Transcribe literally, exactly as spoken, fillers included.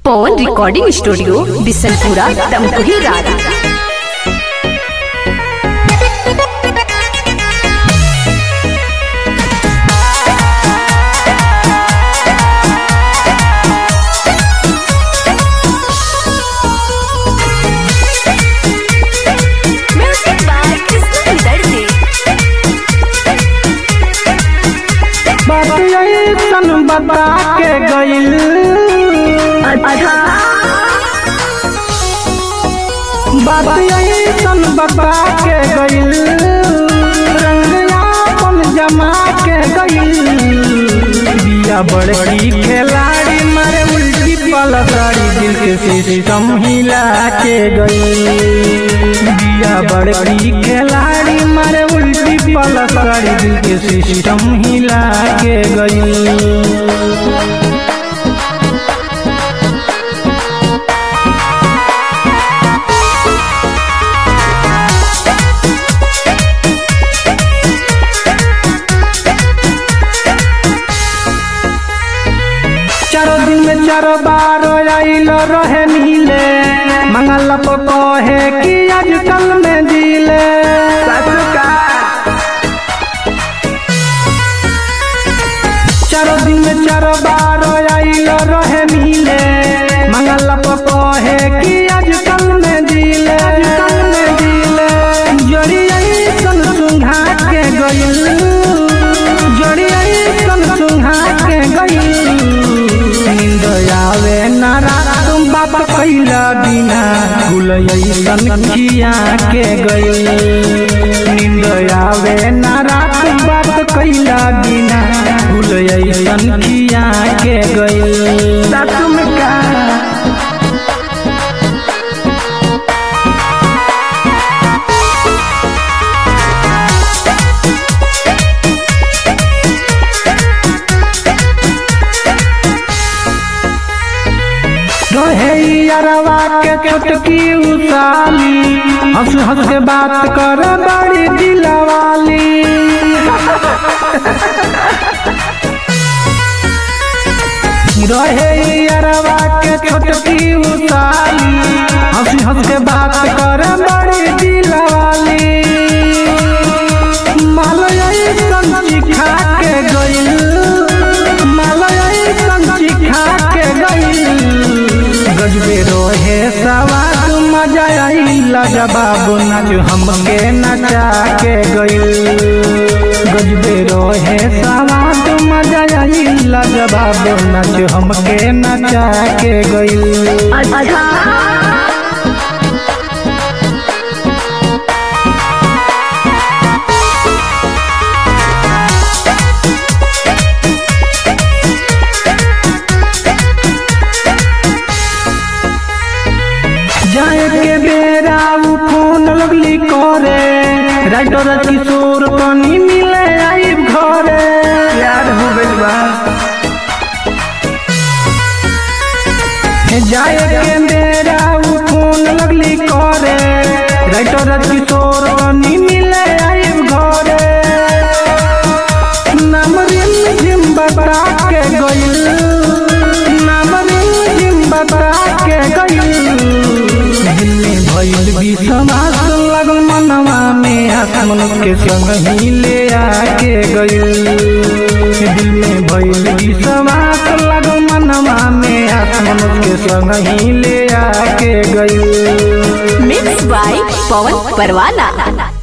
पवन recording studio Bishanpura Tamkuhi रात। बता के गइल बात ऐसन बता के गइल रंगयापन जमा के गइल बिया बड़की खिलाड़ी मारे उल्टी पलटाड़ी दिल के सिस्टम हिला के गइल बिया बड़की खिलाड़ी मारे उल्टी पलटाड़ी दिल के सिस्टम हिला के गइल। चारों दिन में चारों बार आइल रहे मिले मंगल पर कहे कि आजकल में जिले चारों दिन में चारों बार आइल रहे मिले मंगल पर कहे कि आजकल में जिले आजकल में जिले जड़ी ऐसन सुंघा के गइल जड़ी ऐसन सुंघा के गइल आवे नारा तुम बाप कैला बिना भूल ऐसन खिया के गइल नींद आवे नारा तुम बाप कैला बिना भूल ऐसन खिया के गइल। तुम का यारवा के छोटकी उसाली हंस हंस के बात कर बड़ी दिलवाली रहे यारवा के छोटकी उसाली हंस हंस के बात कर बड़ी दिलवाली मालय संची खा के गइल मालय संची खा के गइल गजबे रोहे सवाद मजा आइला जवाब नाच हमके नचा के गइल गजबे रोहे सवाद मजा आइला जवाब नाच हमके नचा के गइल। जाए के बेरा उ फोन लगली करे राइटर किशोर कनी मिले आई घरे यार हो गइल बा जाए के बेरा उ फोन लगली करे राइटर किशोर कनी मिले आई घरे नाम रिम झिम बता के गइल नाम रिम झिम बता के गइल भइल विश्वास लगल मनवा में आसमान के संग ही ले आके गइल दिल में भइल विश्वास लगल मनवा में आसमान के संग ही ले आके गइल। मिक्स बाय पवन परवाना।